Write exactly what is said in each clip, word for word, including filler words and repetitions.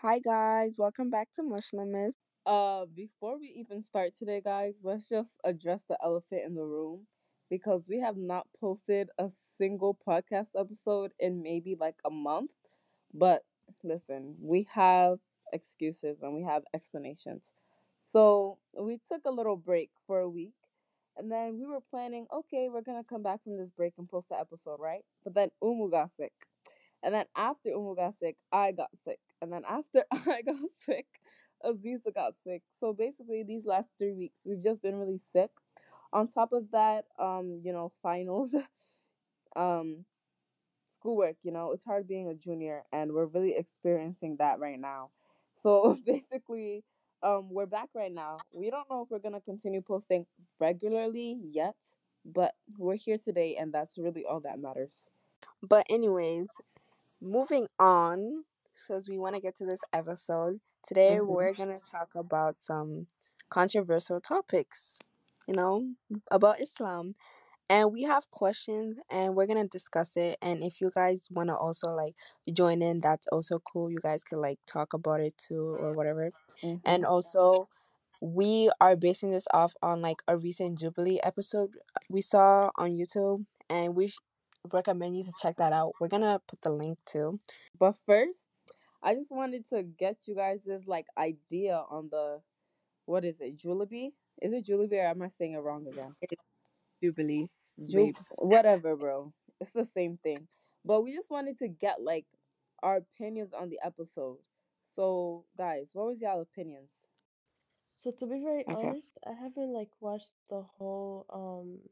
Hi guys, welcome back to Muslimist. Uh, before we even start today, guys, let's just address the elephant in the room because we have not posted a single podcast episode in maybe like a month. But listen, we have excuses and we have explanations. So we took a little break for a week, and then we were planning, okay, we're gonna come back from this break and post the episode, right? But then Umu got sick. And then after Umu got sick, I got sick. And then after I got sick, Aziza got sick. So basically, these last three weeks, we've just been really sick. On top of that, um, you know, finals, um, schoolwork, you know, it's hard being a junior, and we're really experiencing that right now. So basically, um, we're back right now. We don't know if we're gonna continue posting regularly yet, but we're here today, and that's really all that matters. But anyways, moving on, because we want to get to this episode. Today Hmm. we're gonna talk about some controversial topics, you know, about Islam. And we have questions and we're gonna discuss it. And if you guys wanna also like join in, that's also cool. You guys can like talk about it too or whatever. Hmm. And also we are basing this off on like a recent Jubilee episode we saw on YouTube, and we sh- recommend you to check that out. We're gonna put the link too. But first, I just wanted to get you guys' like idea on the what is it, Julebi? Is it Julebi or am I saying it wrong again? It's Jubilee, Ju babes. whatever, bro. It's the same thing. But we just wanted to get like our opinions on the episode. So, guys, what was y'all opinions? So to be very Okay. honest, I haven't like watched the whole um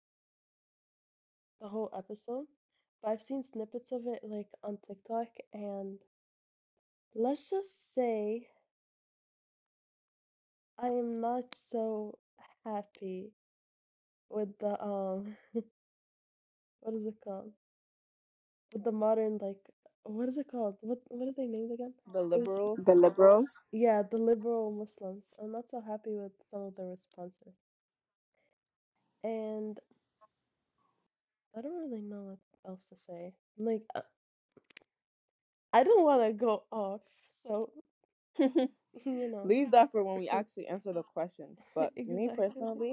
the whole episode, but I've seen snippets of it like on TikTok, and let's just say I am not so happy with the um what is it called? With the modern like what is it called? What what are they named again? The There's liberals? The liberals. yeah, the liberal Muslims. I'm not so happy with some of the responses. And I don't really know what else to say. Like uh, I don't want to go off, so you know, Leave that for when we actually answer the questions. But me exactly. personally,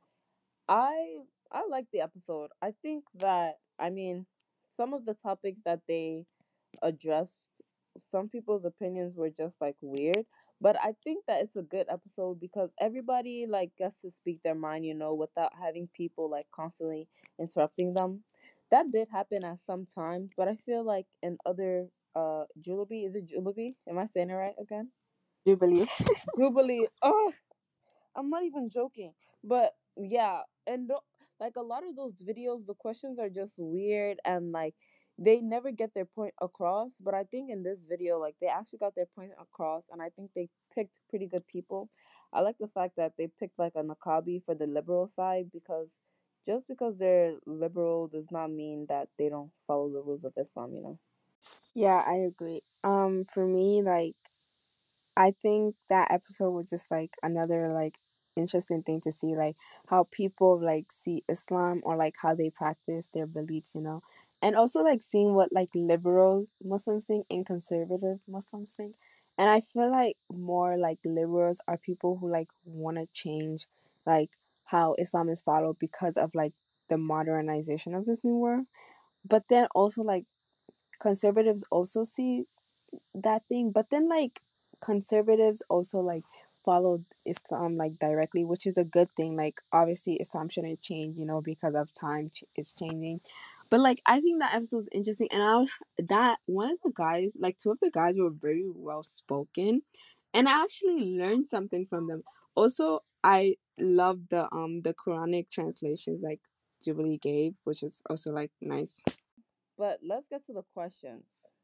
I I like the episode. I think that I mean some of the topics that they addressed, some people's opinions were just like weird, but I think that it's a good episode because everybody like gets to speak their mind, you know, without having people like constantly interrupting them. That did happen at some times, but I feel like in other uh Jubilee, is it Jubilee? Am I saying it right again? Jubilee. Jubilee. Oh, I'm not even joking. But yeah, and tho- like a lot of those videos, the questions are just weird and like they never get their point across. But I think in this video, like they actually got their point across, and I think they picked pretty good people. I like the fact that they picked like a Nakabi for the liberal side because just because they're liberal does not mean that they don't follow the rules of Islam, you know. Yeah, I agree. Um, for me, like I think that episode was just like another like interesting thing to see, like how people like see Islam or like how they practice their beliefs, you know, and also like seeing what like liberal Muslims think and conservative Muslims think. And I feel like more like liberals are people who like want to change like how Islam is followed because of like the modernization of this new world. But then also like conservatives also see that thing, but then like conservatives also like followed Islam like directly, which is a good thing. Like obviously Islam shouldn't change, you know, because of time ch- it's changing. But like I think that episode was interesting, and I that one of the guys, like two of the guys, were very well spoken, and I actually learned something from them. Also, I love the um the Quranic translations like Jubilee gave, which is also like nice. But let's get to the questions.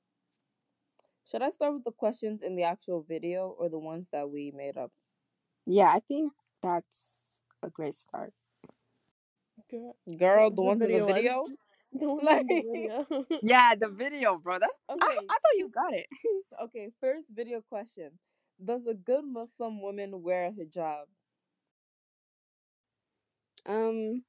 Should I start with the questions in the actual video or the ones that we made up? Yeah, I think that's a great start. Girl, the Girl, the the ones in the video ones, video? the ones Like, in the video. Yeah, the video, bro. That's I, okay, I thought you got it. okay, first video question. Does a good Muslim woman wear a hijab? Um,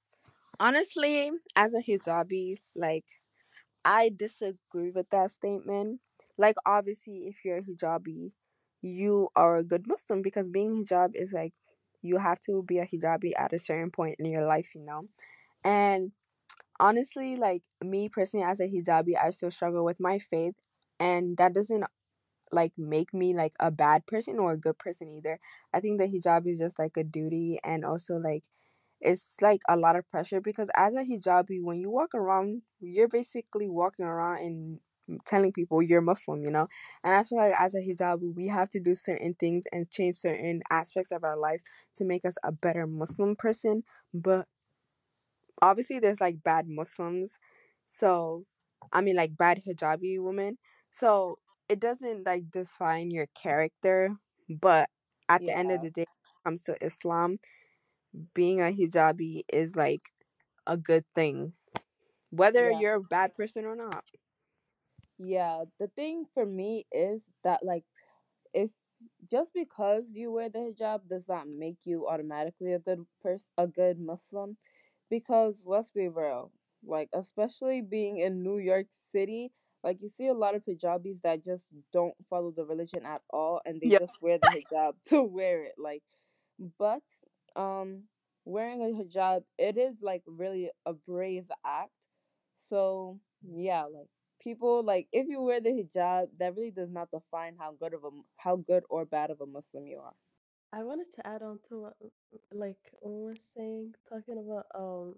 honestly, as a hijabi, like I disagree with that statement like obviously if you're a hijabi, you are a good Muslim because being hijab is like you have to be a hijabi at a certain point in your life, you know. And honestly, like me personally as a hijabi, I still struggle with my faith, and that doesn't like make me like a bad person or a good person either. I think the hijab is just like a duty, and also like it's like a lot of pressure because as a hijabi, when you walk around, you're basically walking around and telling people you're Muslim, you know. And I feel like as a hijabi, we have to do certain things and change certain aspects of our lives to make us a better Muslim person. But obviously there's like bad Muslims. So I mean like bad hijabi women. So it doesn't like define your character, but at the end of Yeah, the day, when it comes to Islam, being a hijabi is like a good thing, whether yeah, you're a bad person or not. yeah. The thing for me is that like if just because you wear the hijab does not make you automatically a good person, a good Muslim, because let's be real, like especially being in New York City, like you see a lot of hijabis that just don't follow the religion at all, and they Yeah. just wear the hijab to wear it, like. But um, wearing a hijab, it is like really a brave act. So yeah, like people like if you wear the hijab, that really does not define how good of a how good or bad of a Muslim you are. I wanted to add on to what like Uma was saying, talking about um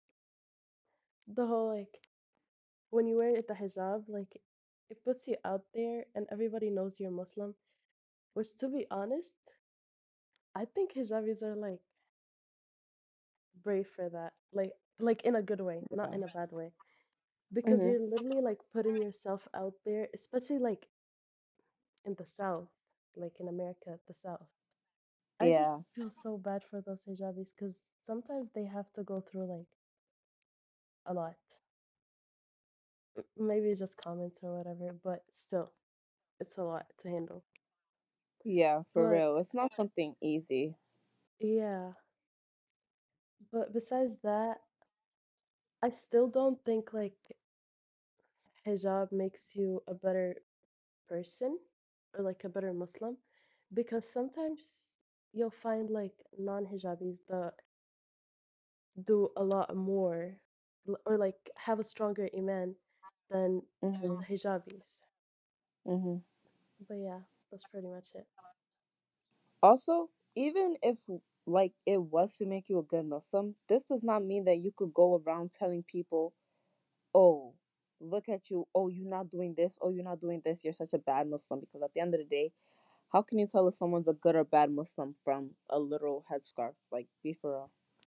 the whole like when you wear the hijab, like it puts you out there and everybody knows you're Muslim. Which to be honest, I think hijabis are like brave for that. Like like in a good way, not Yeah. in a bad way. Because Mhm. you're literally like putting yourself out there, especially like in the South, like in America, the South. I Yeah. just feel so bad for those hijabis because sometimes they have to go through like a lot. M- Maybe just comments or whatever, but still, it's a lot to handle. Yeah, for But real. It's not something easy. yeah, but besides that, I still don't think like hijab makes you a better person or like a better Muslim because sometimes you'll find like non-hijabis that do a lot more l- or like have a stronger iman than the Mhm. hijabis. Mhm. But yeah, that's pretty much it. Also, even if like it was to make you a good Muslim, this does not mean that you could go around telling people, "Oh, look at you. Oh, you're not doing this. Oh, you're not doing this. You're such a bad Muslim." Because at the end of the day, how can you tell if someone's a good or bad Muslim from a literal headscarf? Like, be for real.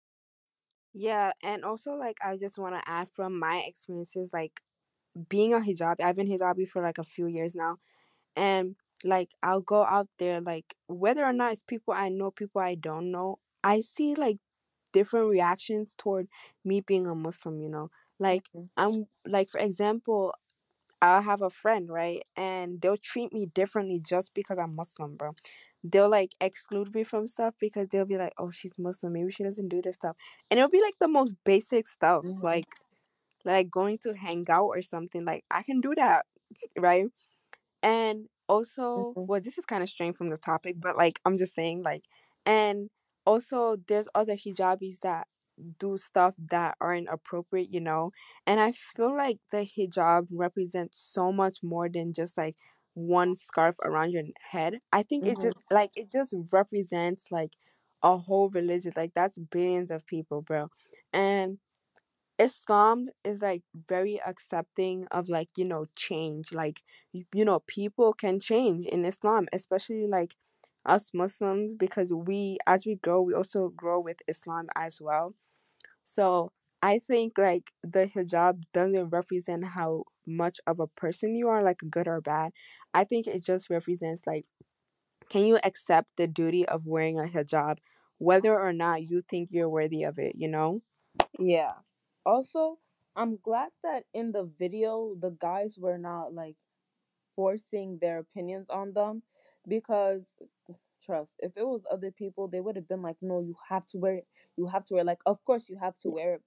Yeah, and also like I just want to add from my experiences, like being a hijabi, I've been hijabi for like a few years now, and like I'll go out there, like whether or not it's people I know, people I don't know, I see like different reactions toward me being a Muslim, you know. Like Mhm. I'm like for example, I'll have a friend, right? And they'll treat me differently just because I'm Muslim, bro. They'll like exclude me from stuff because they'll be like, "Oh, she's Muslim, maybe she doesn't do this stuff." And it'll be like the most basic stuff, Mhm. like like going to hang out or something. Like I can do that, right? And also, Mhm. well, this is kind of straying from the topic, but like I'm just saying, like, and also there's other hijabis that do stuff that aren't appropriate, you know. And I feel like the hijab represents so much more than just like one scarf around your head. I think it Mhm. just like it just represents like a whole religion. Like that's billions of people, bro. And Islam is like very accepting of like, you know, change. Like, you, you know, people can change in Islam, especially like us Muslims, because we, as we grow, we also grow with Islam as well. So I think like the hijab doesn't represent how much of a person you are, like good or bad. I think it just represents like, can you accept the duty of wearing a hijab, whether or not you think you're worthy of it, you know? Yeah. Also, I'm glad that in the video the guys were not like forcing their opinions on them, because trust, if it was other people, they would have been like, "No, you have to wear it. You have to wear it." Like, of course you have to wear it, but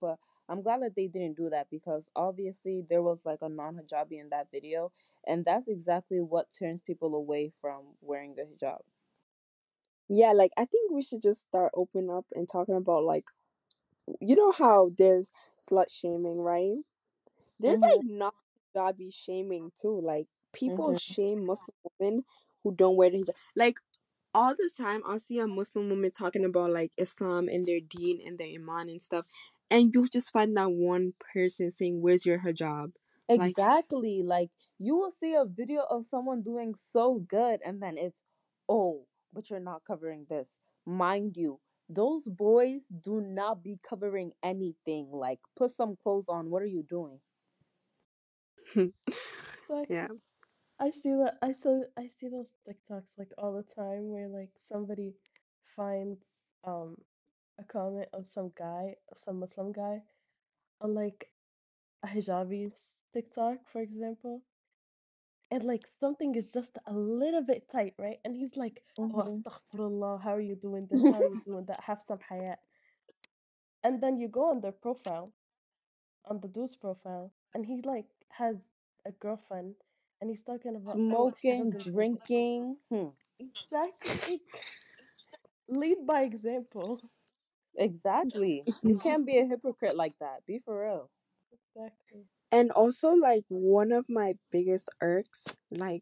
I'm glad that they didn't do that because obviously there was like a non hijabi in that video, and that's exactly what turns people away from wearing the hijab. Yeah, like I think we should just start opening up and talking about like you know how there's slut shaming, right? There's Mhm. like not hijabi shaming too. Like people Mhm. shame Muslim women who don't wear the hijab. Like all the time I'll see a Muslim woman talking about like Islam and their deen and their iman and stuff, and you just find that one person saying, "Where's your hijab?" Like, Exactly. Like you will see a video of someone doing so good and then it's, "Oh, but you're not covering this." Mind you, those boys do not be covering anything. Like put some clothes on. What are you doing? yeah. Exactly. I see that. I saw. I see those TikToks like all the time where like somebody finds um a comment of some guy, of some Muslim guy on like a hijabi's TikTok, for example, and like something is just a little bit tight, right? And he's like, "Oh, Mhm. astaghfirullah, how are you doing this? How are you doing that? Have some hayat." And then you go on their profile, on the dude's profile, and he like has a girlfriend, and he's talking about, "Oh, if she Smoking, doesn't do this." drinking. Hmm. Exactly. Lead by example. Exactly. You can't be a hypocrite like that. Be for real. Exactly. And also like one of my biggest irks like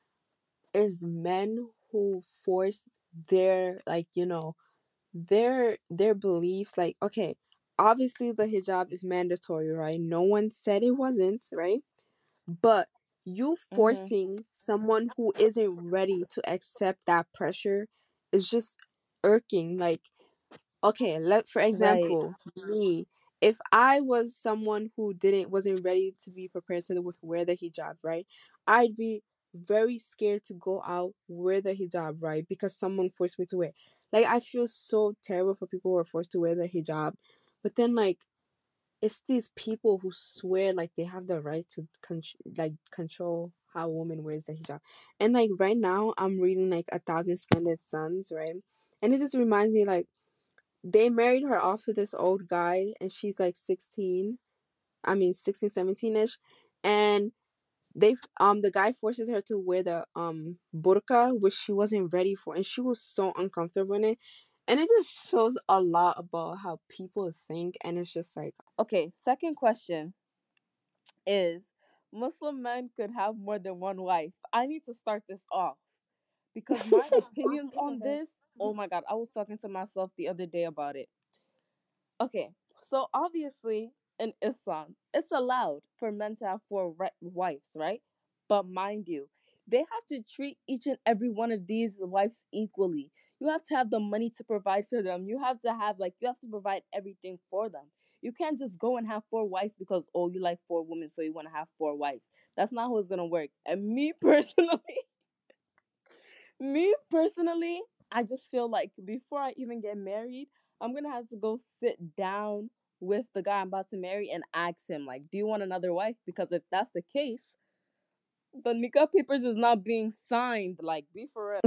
is men who force their like you know their their beliefs like okay, obviously the hijab is mandatory, right? No one said it wasn't, right? But you Mhm. forcing someone who isn't ready to accept that pressure is just irking. Like okay, let for Right. example me, if I was someone who didn't wasn't ready to be prepared to wear the hijab, right? I'd be very scared to go out wear the hijab, right? Because someone forced me to wear. Like I feel so terrible for people who are forced to wear the hijab, but then like it's these people who swear like they have the right to con- like control how a woman wears the hijab. And like right now I'm reading like A Thousand Splendid Suns, right? And it just reminds me like they married her off to this old guy and she's like sixteen, I mean sixteen, seventeen ish, and they um the guy forces her to wear the um burqa, which she wasn't ready for, and she was so uncomfortable in it. And it just shows a lot about how people think, and it's just like Okay, second question is Muslim men could have more than one wife. I need to start this off because my opinions on this, oh my god, I was talking to myself the other day about it. Okay, so obviously in Islam, it's allowed for men to have four ri- wives, right? But mind you, they have to treat each and every one of these wives equally. You have to have the money to provide for them. You have to have like you have to provide everything for them. You can't just go and have four wives because oh you like four women so you want to have four wives. That's not how it's gonna work. And me personally, me personally, I just feel like before I even get married, I'm gonna have to go sit down with the guy I'm about to marry and ask him, like, do you want another wife? Because if that's the case, the nikah papers is not being signed. Like, be for real.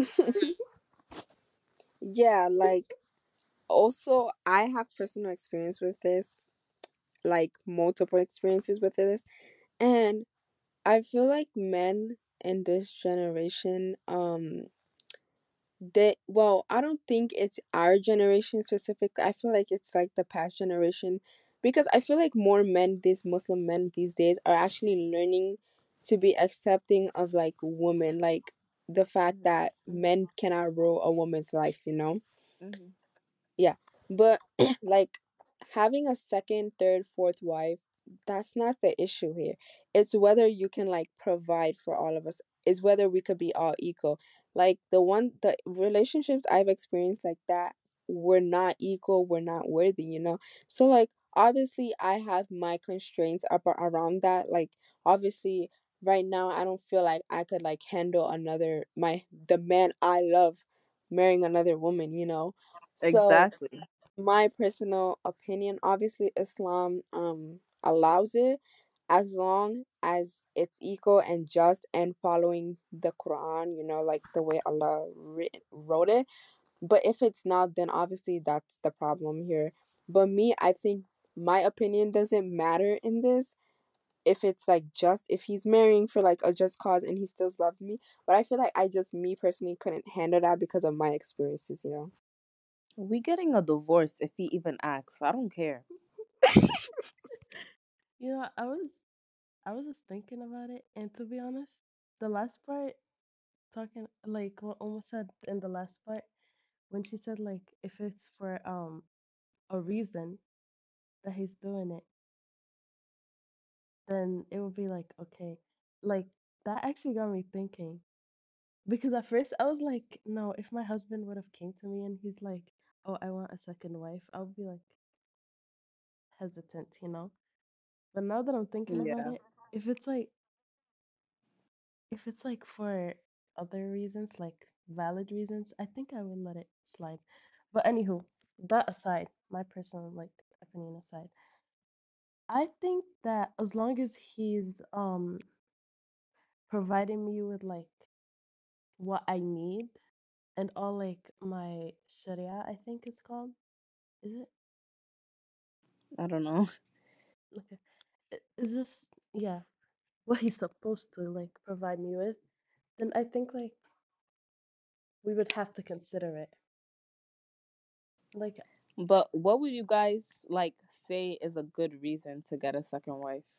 yeah, like also I have personal experience with this, like multiple experiences with this, and I feel like men in this generation um they well I don't think it's our generation specifically. I feel like it's like the past generation, because I feel like more men, these Muslim men these days, are actually learning to be accepting of like women, like the fact Mhm, that men cannot rule a woman's life, you know. mhm, Yeah. But like having a second, third, fourth wife, that's not the issue here. It's whether you can like provide for all of us. Is whether we could be all equal. Like the one the relationships I've experienced like that were not equal, were not worthy, you know. So like obviously I have my constraints up around that. Like obviously right now I don't feel like I could like handle another my the man I love marrying another woman, you know. So exactly. my personal opinion, obviously Islam um allows it as long as it's equal and just and following the Quran, you know, like the way Allah writ- wrote it. But if it's not, then obviously that's the problem here. But me, I think my opinion doesn't matter in this, if it's like just if he's marrying for like a just cause and he still loves me. But I feel like I just me personally couldn't handle that because of my experiences, you know. We getting a divorce if he even asks. I don't care. You know, I was I was just thinking about it, and to be honest, the last part talking like what almost said in the last part when she said like if it's for um a reason that he's doing it, then it would be like okay, like that actually got me thinking because at first I was like, no, if my husband would have came to me and he's like, oh, I want a second wife, I would be like hesitant, you know. But now that I'm thinking about Yeah. it, if it's like if it's like for other reasons, like valid reasons, I think I would let it slide. But anywho, that aside, my personal like opinion aside, I think that as long as he's um providing me with like what I need and all like my sharia, I think it's called. Is it? I don't know. Okay. I- Is this yeah, what he's supposed to like provide me with, then I think like we would have to consider it. Like But what would you guys like say is a good reason to get a second wife?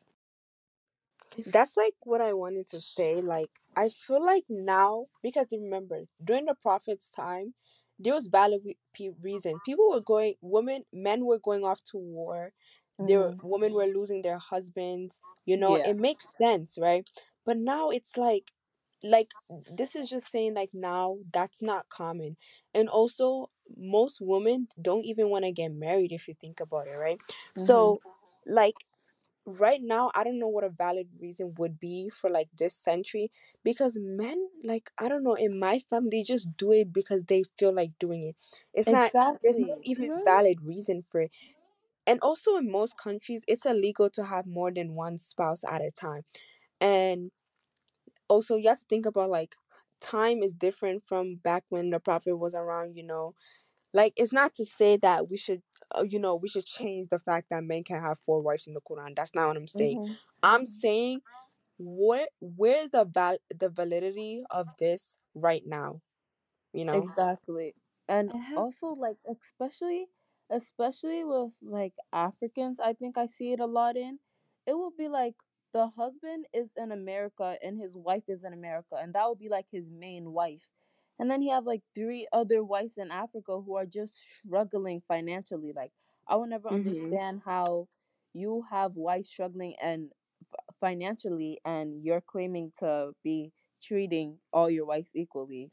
if That's like what I wanted to say. Like, I feel like now, because remember, during the Prophet's time, there was valid we- pe- reason. People were going, women, men were going off to war. Their Mhm. women were losing their husbands. You know, Yeah. it makes sense, right? But now it's like, like this is just saying like now that's not common, and also most women don't even want to get married if you think about it, right? Mhm. So, like right now I don't know what a valid reason would be for like this century, because men, like I don't know, in my family they just do it because they feel like doing it. It's not, there's no Exactly. even right? valid reason for it. And also in most countries it's illegal to have more than one spouse at a time. And also you have to think about like time is different from back when the prophet was around, you know. Like, it's not to say that we should, uh, you know, we should change the fact that men can have four wives in the Quran. That's not what I'm saying. Mhm. I'm saying, where where's the val the validity of this right now? You know. Exactly. And I have also like especially especially with like Africans, I think I see it a lot in. It will be like the husband is in America and his wife is in America and that will be like his main wife. And then he have like three other wives in Africa who are just struggling financially. Like I will never Mm-hmm. understand how you have wives struggling and f- financially and you're claiming to be treating all your wives equally.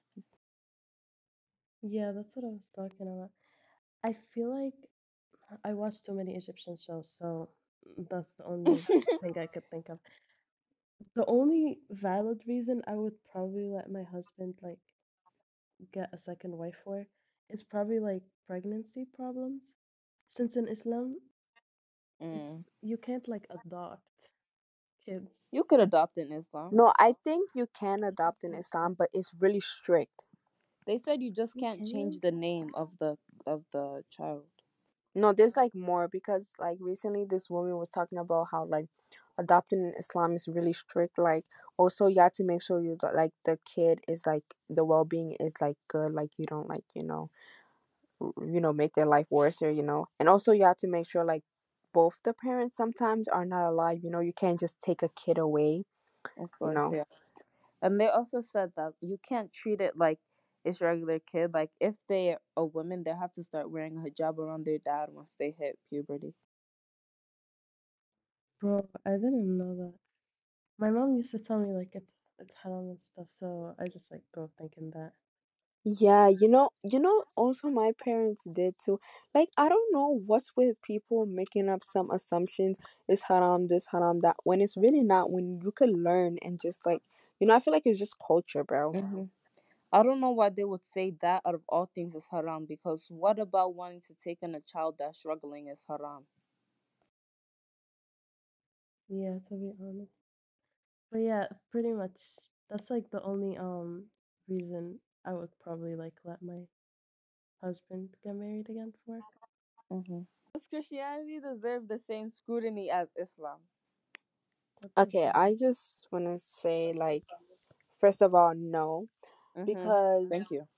yeah, that's what I was talking about. I feel like I watched too many Egyptian shows, so that's the only thing I could think of. The only valid reason I would probably let my husband like get a second wife for is probably like pregnancy problems. Since in Islam, it's Mm. you can't like adopt kids. You could adopt in Islam. No, I think you can adopt in Islam, but it's really strict. They said you just You can't change can? the name of the of the child. No, there's like more, because like recently this woman was talking about how like adopting in Islam is really strict. Like also you have to make sure you like the kid is like the well being is like good. Like you don't like you know you know make their life worse, or you know. And also you have to make sure like both the parents sometimes are not alive. You know, you can't just take a kid away. Of You course, know. yeah. And they also said that you can't treat it like it's regular kid. Like if they a woman, they have to start wearing a hijab around their dad once they hit puberty. Bro, I didn't know that. My mom used to tell me like it's it's haram and stuff, so I just like grew up thinking that. Yeah, you know, you know, also my parents did too. Like, I don't know what's with people making up some assumptions. It's haram, this haram, that, when it's really not, when you could learn and just like, you know, I feel like it's just culture, bro. hmm I don't know why they would say that out of all things is haram. Because what about wanting to take in a child that's struggling is haram? Yeah, to be honest. But yeah, pretty much that's like the only um reason I would probably like let my husband get married again for. hmm Does Christianity deserve the same scrutiny as Islam? What do you Okay, think? I just want to say, like, first of all, no, Mm-hmm. because Thank you.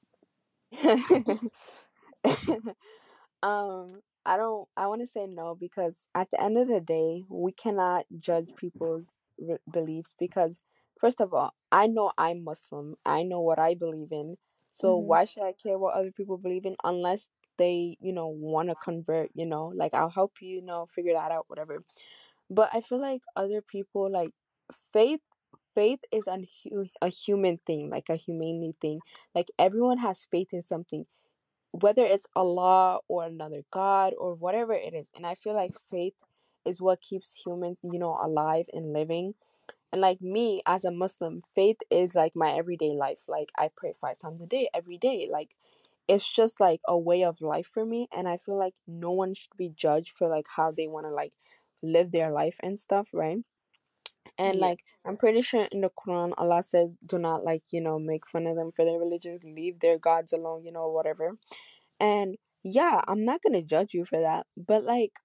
um, I don't. I want to say no because at the end of the day, we cannot judge people's re- beliefs because, first of all, I know I'm Muslim. I know what I believe in. So Mm-hmm. why should I care what other people believe in unless they, you know, want to convert? You know, like I'll help you, you know, figure that out, whatever. But I feel like other people like faith. Faith is an hu- a human thing, like a humanity thing. Like everyone has faith in something, whether it's Allah or another God or whatever it is. And I feel like faith is what keeps humans, you know, alive and living. And like me as a Muslim, faith is like my everyday life. Like I pray five times a day, every day. Like it's just like a way of life for me. And I feel like no one should be judged for like how they want to like live their life and stuff, right? And Yeah. like I'm pretty sure in the Quran Allah says do not like, you know, make fun of them for their religions, leave their gods alone, you know, whatever. And yeah, I'm not gonna judge you for that. But like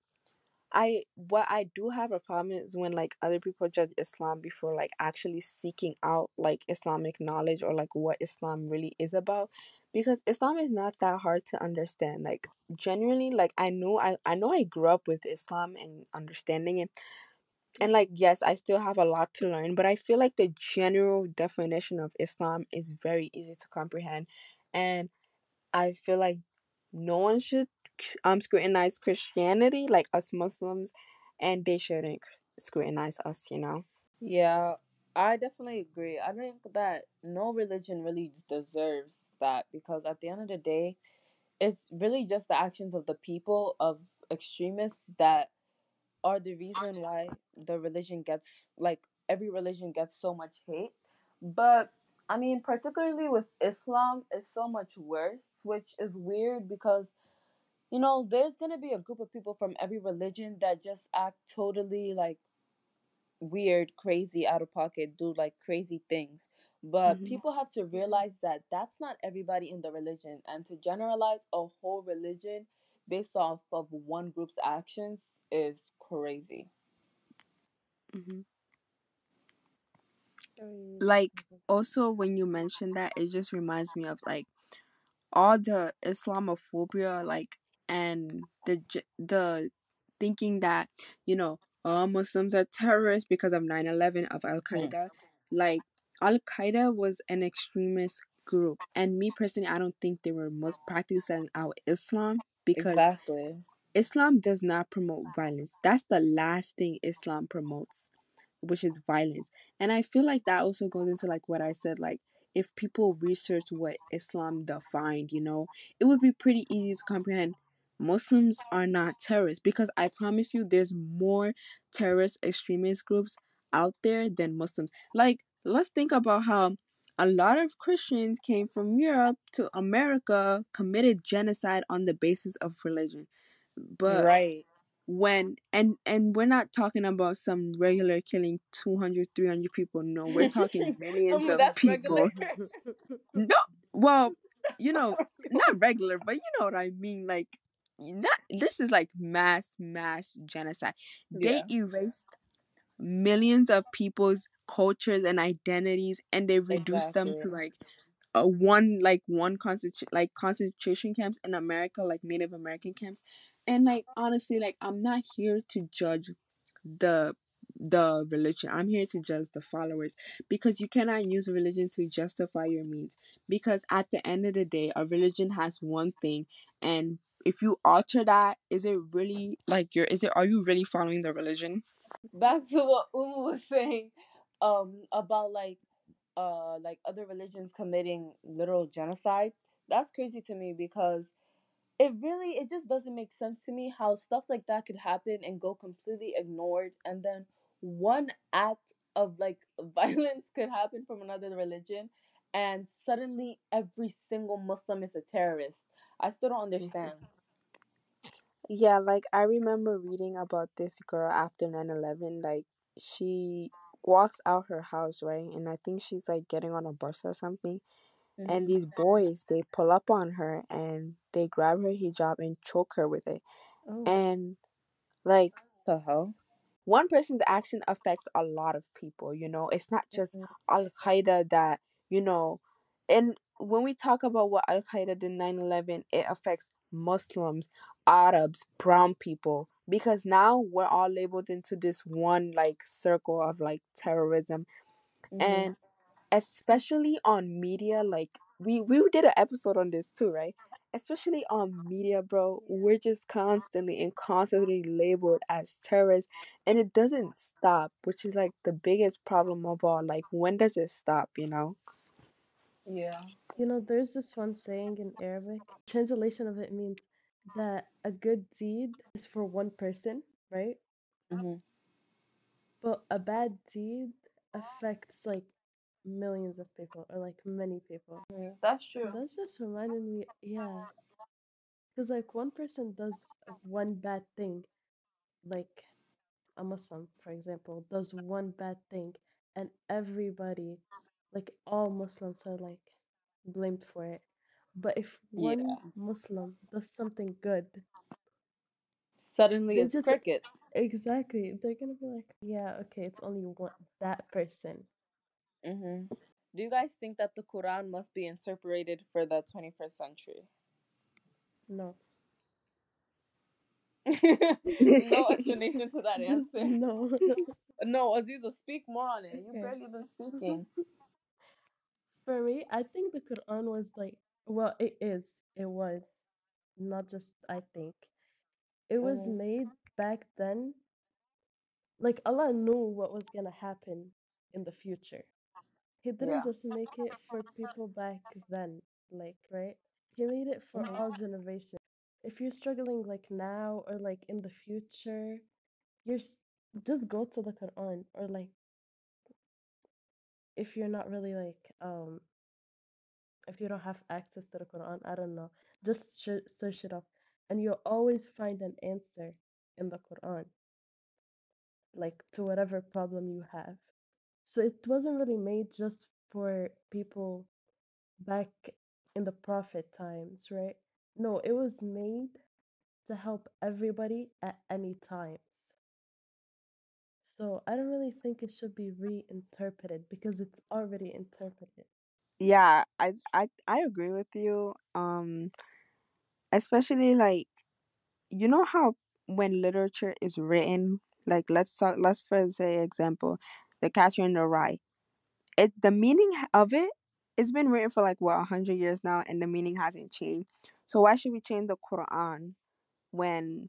I what I do have a problem is when like other people judge Islam before like actually seeking out like Islamic knowledge or like what Islam really is about. Because Islam is not that hard to understand. Like genuinely, like I know I, I know I grew up with Islam and understanding it. And like yes, I still have a lot to learn, but I feel like the general definition of Islam is very easy to comprehend. And I feel like no one should um scrutinize Christianity like us Muslims, and they shouldn't scrutinize us. You know. Yeah, I definitely agree. I think that no religion really deserves that because at the end of the day, it's really just the actions of the people of extremists that are the reason why the religion gets like every religion gets so much hate. But I mean, particularly with Islam, it's so much worse, which is weird because you know there's gonna be a group of people from every religion that just act totally like weird, crazy, out of pocket, do like crazy things. But Hmm. people have to realize that that's not everybody in the religion, and to generalize a whole religion based off of one group's actions is crazy. Hmm. Agreed. Like also when you mention that, it just reminds me of like all the Islamophobia, like and the j- the thinking that you know all Muslims are terrorists because of nine eleven of Al Hmm. Qaeda. Like Al Qaeda was an extremist group, and me personally, I don't think they were most practicing our Islam because Exactly. Islam does not promote violence. That's the last thing Islam promotes, which is violence. And I feel like that also goes into like what I said, like if people research what Islam defined, you know, it would be pretty easy to comprehend Muslims are not terrorists because I promise you there's more terrorist extremist groups out there than Muslims. Like let's think about how a lot of Christians came from Europe to America, committed genocide on the basis of religion. But Right. when and and we're not talking about some regular killing two hundred, three hundred people. No, we're talking millions Um, of that's regular. people. No, well, you know, not regular, but you know what I mean. Like not this is like mass mass genocide. They Yeah, erased millions of people's cultures and identities, and they reduced them exactly. to like uh, one like one concentration like concentration camps in America, like Native American camps. And like honestly, like I'm not here to judge the the religion. I'm here to judge the followers because you cannot use religion to justify your means. Because at the end of the day, a religion has one thing, and if you alter that, is it really like you're? Is it? Are you really following the religion? Back to what Umu was saying, um, about like uh like other religions committing literal genocide. That's crazy to me because it really it just doesn't make sense to me how stuff like that could happen and go completely ignored, and then one act of like violence could happen from another religion and suddenly every single Muslim is a terrorist. I still don't understand. Yeah, like I remember reading about this girl after nine eleven. Like she walks out her house, right? And I think she's like getting on a bus or something. And Hmm. these boys, they pull up on her and they grab her hijab and choke her with it. Oh. And like The hell? one person's action affects a lot of people, you know. It's not just Mhm. Al Qaeda that, you know, and when we talk about what Al Qaeda did nine eleven, it affects Muslims, Arabs, brown people, because now we're all labeled into this one like circle of like terrorism. Mhm. And especially on media, like we we did an episode on this too, right? Especially on media, bro, we're just constantly and constantly labeled as terrorists, and it doesn't stop, which is like the biggest problem of all. Like, when does it stop, you know? Yeah. You know, there's this one saying in Arabic. Translation of it means that a good deed is for one person, right? Mhm. But a bad deed affects like millions of people or like many people. Mhm. That's And true. that's just reminded me, yeah, because like one person does one bad thing, like a Muslim, for example, does one bad thing, and everybody, like all Muslims, are like blamed for it. But if one Yeah. Muslim does something good, Suddenly they it's just like crickets. exactly, they're gonna be like, yeah, okay, it's only one that person. Mhm. Do you guys think that the Quran must be interpreted for the twenty-first century? No, No explanation to that just answer. no. No, Aziza, speak more on it. You Okay. barely been speaking. For me, I think the Quran was like, well, it is, it was, not just I think. It was Mhm. made back then. Like Allah knew what was gonna happen in the future. He didn't Yeah. just make it for people back then, like, right? He made it for Mhm. all generations. If you're struggling like now or like in the future, you're s- just go to the Quran, or like if you're not really like um if you don't have access to the Quran, I don't know, just sh- search it up and you'll always find an answer in the Quran, like to whatever problem you have. So it wasn't really made just for people back in the Prophet times, right? No, it was made to help everybody at any times. So I don't really think it should be reinterpreted because it's already interpreted. Yeah, I I I agree with you. Um, especially like, you know how when literature is written, like let's talk. Let's first say example, The Catcher in the Rye. It the meaning of it, it's been written for like what a hundred years now, and the meaning hasn't changed. So why should we change the Quran when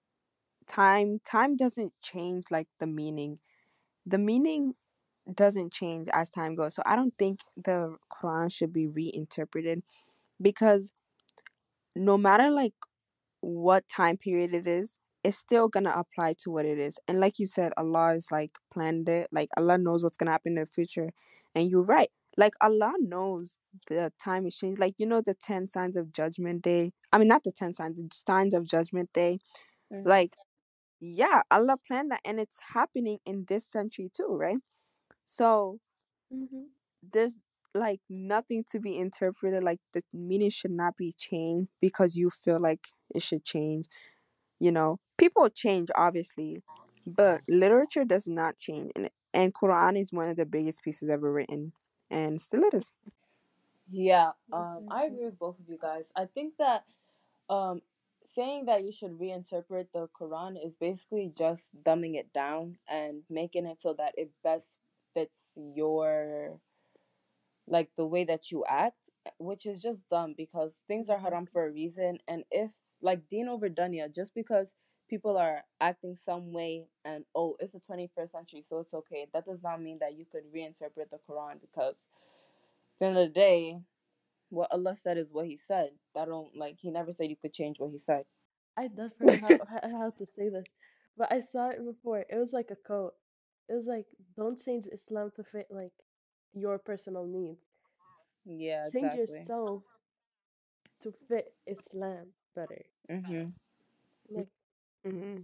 time time doesn't change like the meaning? The meaning doesn't change as time goes. So I don't think the Quran should be reinterpreted, because no matter like what time period it is, it's still gonna apply to what it is. And like you said, Allah is like planned it. Like Allah knows what's gonna happen in the future. And you're right. Like Allah knows the time is changing. Like, you know, the ten signs of judgment day. I mean, not the ten signs, the signs of judgment day. Mhm. Like, yeah, Allah planned that, and it's happening in this century too, right? So Hmm. there's like nothing to be interpreted. Like, the meaning should not be changed because you feel like it should change. You know, people change obviously, but literature does not change, and and Quran is one of the biggest pieces ever written, and still it is. Yeah. Um, I Exactly. agree with both of you guys. I think that um, saying that you should reinterpret the Quran is basically just dumbing it down and making it so that it best fits your, like, the way that you act, which is just dumb because things are haram Exactly. for a reason. And if, like, Deen over Dunya, just because people are acting some way and, oh, it's the twenty-first century, so it's okay, that does not mean that you could reinterpret the Quran, because at the end of the day, what Allah said is what He said. That don't, like, He never said you could change what He said. I just forgot how how how to say this, but I saw it before. It was like a quote. It was like, "Don't change Islam to fit like your personal needs. Yeah, Change exactly. yourself to fit Islam better." Mhm. Like, Mm-hmm.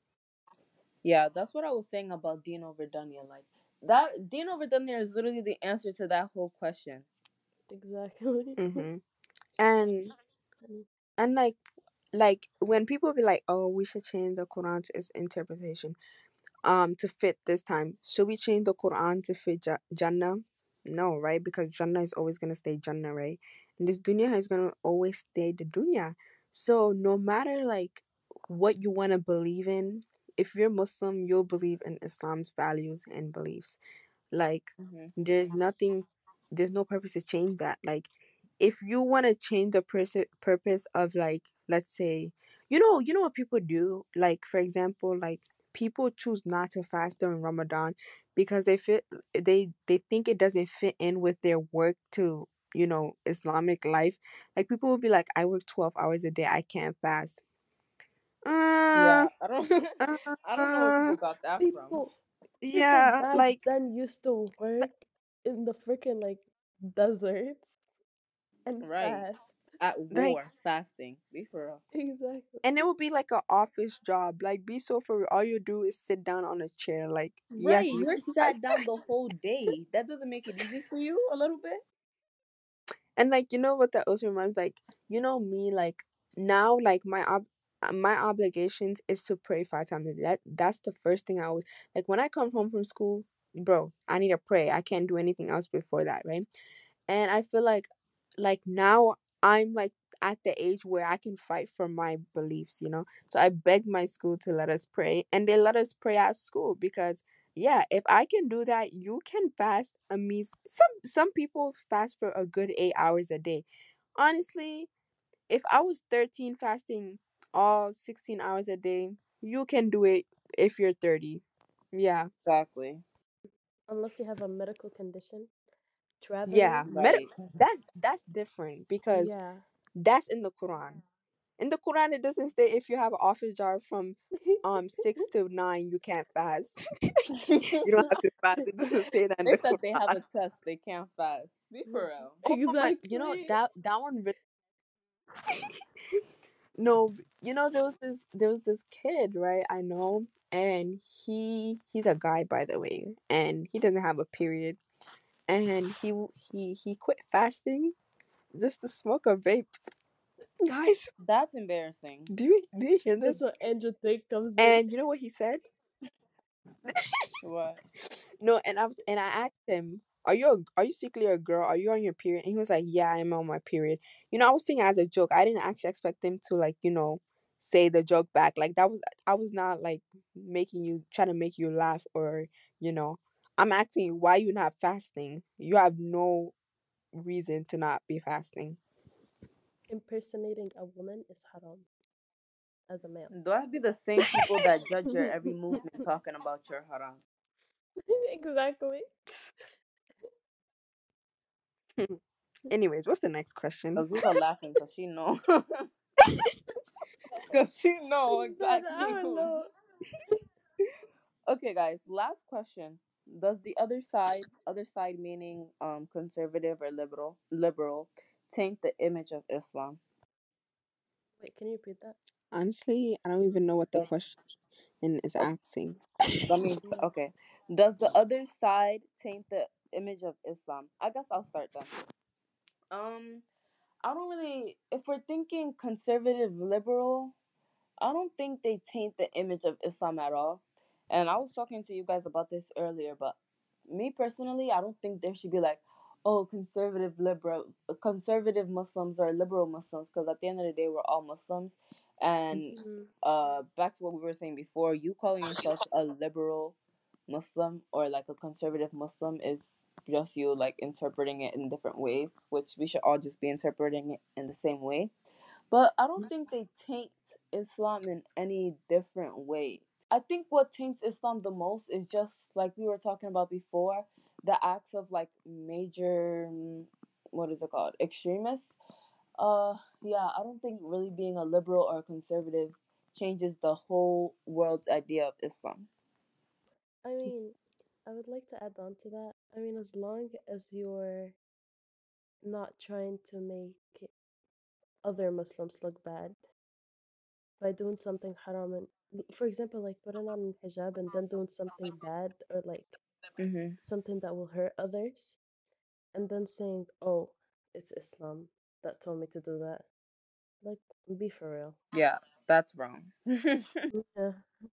Yeah, that's what I was saying about Deen over Dunya. Like, that Deen over Dunya is literally the answer to that whole question. exactly. Mm-hmm. and Mm. and like, like when people be like, "Oh, we should change the Quran to its interpretation, um, to fit this time." Should we change the Quran to fit ja- Jannah? No, right? Because Jannah is always gonna stay Jannah, right? And this dunya is gonna always stay the dunya. So no matter like what you wanna believe in, if you're Muslim, you'll believe in Islam's values and beliefs. Like Hmm. there's nothing, there's no purpose to change that. Like if you want to change the pers- purpose of, like, let's say, you know, you know what people do? Like for example, like people choose not to fast during Ramadan because they fit they they think it doesn't fit in with their work to, you know, Islamic life. Like people will be like, I work twelve hours a day, I can't fast. Uh, Yeah, I don't, uh, I don't know where uh people got that from. People people yeah, back like then used to work in the freaking like deserts and Right. fast. At like war, fasting. Be for real. Exactly. and it would be like an office job. Like be so for all you do is sit down on a chair. Like Right, yes, you you're can sat fast. down the whole day. That doesn't make it easy for you a little bit? And like you know what that also reminds, like you know me, like now, like my ob- uh, my obligations is to pray five times a day. That that's the first thing I always, like when I come home from school, bro. I need to pray. I can't do anything else before that, right? And I feel like like now I'm like at the age where I can fight for my beliefs, you know. So I begged my school to let us pray, and they let us pray at school because yeah, if I can do that, you can fast a means some some people fast for a good eight hours a day. Honestly, if I was thirteen fasting all sixteen hours a day, you can do it if you're thirty. Yeah. Exactly. Unless you have a medical condition, Yeah, traveling. med- Right. that's that's different because Yeah. that's in the Quran. In the Quran, it doesn't say if you have an office job from um six to nine, you can't fast. You don't have to fast. It doesn't say that in the If that they have Quran. a test, they can't fast. Be for real. Oh my, you know Exactly. that that one. Really, no, you know there was this there was this kid, right? I know, and he he's a guy, by the way, and he doesn't have a period, and he he he quit fasting just to smoke a vape. Guys, That's embarrassing. do you do you hear That's this? what Andrew Tate comes in. And you know what he said? What? No, and I and I asked him, "Are you a, are you secretly a girl? Are you on your period?" And he was like, "Yeah, I'm on my period." You know, I was thinking as a joke. I didn't actually expect him to, like, you know, say the joke back. Like that was I was not like making you trying to make you laugh or you know. I'm asking you why you not fasting. You have no reason to not be fasting. Impersonating a woman is haram as a male. Do I be the same people that judge your every movement talking about your haram? Exactly. Anyways, what's the next question? Azula laughing because she know. Because she know But I exactly don't who. know. Okay, guys. Last question. Does the other side, other side meaning um conservative or liberal, liberal, taint the image of Islam? Wait, can you repeat that? Honestly, I don't even know what the Does, question is okay, asking. that means Mm. okay. Does the other side taint the image of Islam? I guess I'll start then. Um, I don't really. If we're thinking conservative, liberal, I don't think they taint the image of Islam at all. And I was talking to you guys about this earlier, but me personally, I don't think there should be like, oh, conservative liberal, conservative Muslims or liberal Muslims, because at the end of the day, we're all Muslims. And Mm. uh, back to what we were saying before, you calling yourself a liberal Muslim or like a conservative Muslim is just you like interpreting it in different ways, which we should all just be interpreting it in the same way. But I don't think they taint Islam in any different way. I think what taints Islam the most is just like we were talking about before, the acts of like major, mm, what is it called, extremists. Uh, yeah, I don't think really being a liberal or a conservative changes the whole world's idea of Islam. I mean, I would like to add on to that. I mean, as long as you're not trying to make other Muslims look bad by doing something haram and, for example, like putting on hijab and then doing something bad or like Mhm. something that will hurt others, and then saying, "Oh, it's Islam that told me to do that." Like, be for real. Yeah, that's wrong. Yeah.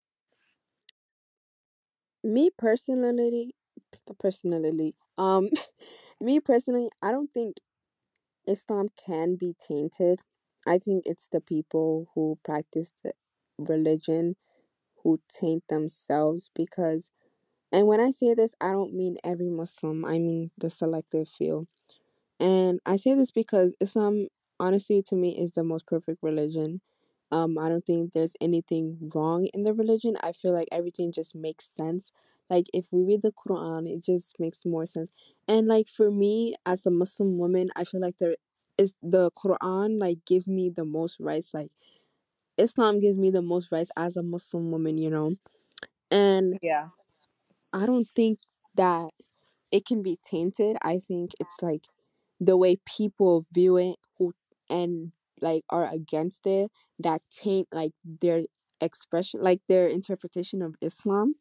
Me personally, personally, um, me personally, I don't think Islam can be tainted. I think it's the people who practice the religion who taint themselves because, and when I say this, I don't mean every Muslim, I mean the selective few. And I say this because Islam, honestly, to me, is the most perfect religion. Um, I don't think there's anything wrong in the religion. I feel like everything just makes sense. Like if we read the Quran, it just makes more sense. And like for me, as a Muslim woman, I feel like there is the Quran like gives me the most rights. Like Islam gives me the most rights as a Muslim woman, you know. And Yeah. I don't think that it can be tainted. I think it's like the way people view it who and like are against it that taint like their expression, like their interpretation of Islam.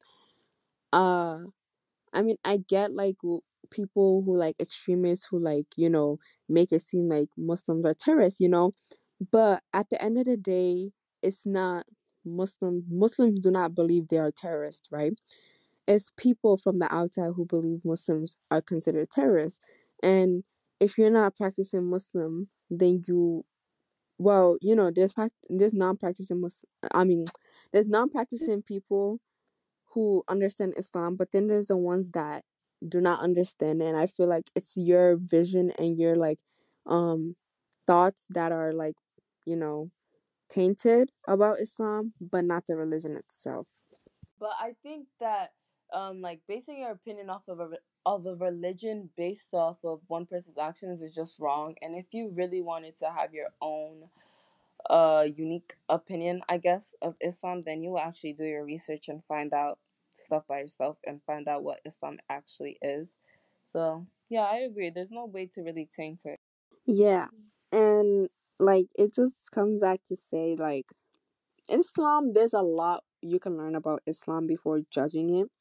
Uh I mean, I get like w- people who like extremists who like, you know, make it seem like Muslims are terrorists, you know, but at the end of the day, it's not Muslim Muslims do not believe they are terrorists, right? It's people from the outside who believe Muslims are considered terrorists. And if you're not practicing Muslim, then you, well, you know, there's prac- there's non-practicing Muslim. I mean, there's non-practicing people who understand Islam, but then there's the ones that do not understand. And I feel like it's your vision and your like um thoughts that are like, you know, tainted about Islam, but not the religion itself. But I think that um like basing your opinion off of a re- of a religion based off of one person's actions is just wrong. And if you really wanted to have your own uh unique opinion, I guess, of Islam, then you will actually do your research and find out stuff by yourself and find out what Islam actually is. So yeah, I agree. There's no way to really taint it. Yeah. And like it just comes back to say like Islam, there's a lot you can learn about Islam before judging it.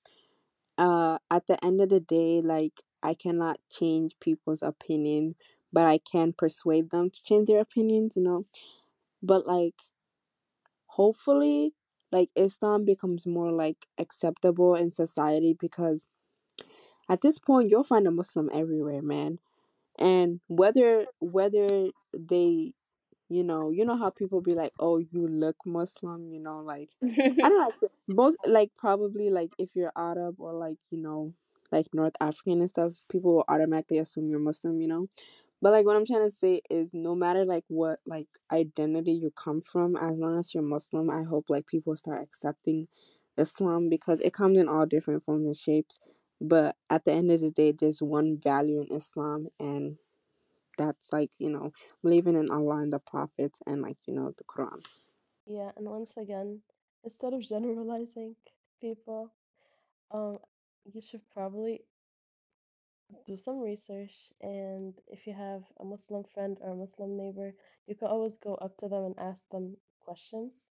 Uh at the end of the day, like I cannot change people's opinion, but I can persuade them to change their opinions, you know. But like hopefully like Islam becomes more like acceptable in society because at this point you'll find a Muslim everywhere, man. And whether whether they, you know, you know how people be like, oh, you look Muslim, you know, like I don't know, it's- most like probably like if you're Arab or like, you know, like North African and stuff, people will automatically assume you're Muslim, you know. But like what I'm trying to say is no matter like what like identity you come from, as long as you're Muslim, I hope like people start accepting Islam because it comes in all different forms and shapes. But at the end of the day, there's one value in Islam, and that's like, you know, believing in Allah and the prophets and like, you know, the Quran. Yeah, and once again, instead of generalizing people, um, you should probably do some research. And if you have a Muslim friend or a Muslim neighbor, you can always go up to them and ask them questions.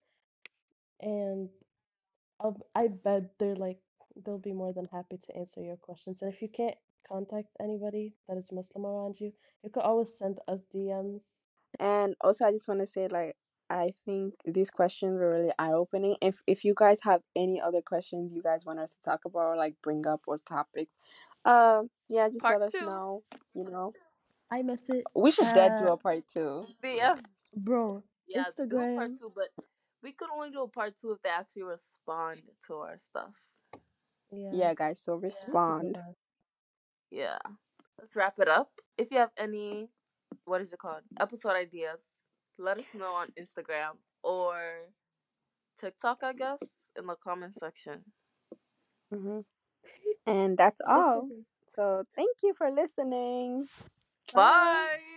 And I'll, I bet they're like they'll be more than happy to answer your questions. And if you can't contact anybody that is Muslim around you, you can always send us D Ms. And also I just want to say like I think these questions were really eye opening. If if you guys have any other questions you guys want us to talk about or like bring up or topics, um yeah, just Part let us two. know, you know. I message We should dead do uh a part two. Yeah. bro, Yeah, do a part Instagram. two, but we could only do a part two if they actually respond to our stuff. Yeah, Yeah, guys, so we could do respond. that. Yeah. Let's wrap it up. If you have any, what is it called? Episode ideas, let us know on Instagram or TikTok, I guess, in the comment section. Hmm. And that's all. Instagram. So thank you for listening. Bye. Bye.